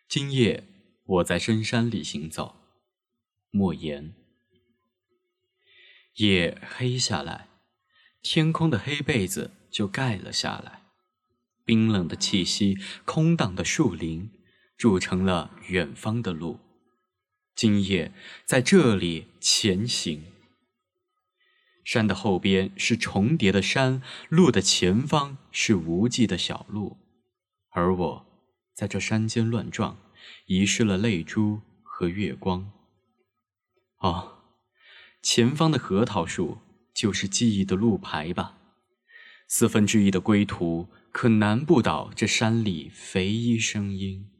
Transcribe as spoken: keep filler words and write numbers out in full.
今夜我在深山里行走。莫言。夜黑下来，天空的黑被子就盖了下来，冰冷的气息，空荡的树林，筑成了远方的路。今夜在这里前行。山的后边是重叠的山，路的前方是无际的小路，而我在这山间乱撞，遗失了泪珠和月光。哦，前方的核桃树就是记忆的路牌吧，四分之一的归途可难不倒这山里肥衣声音。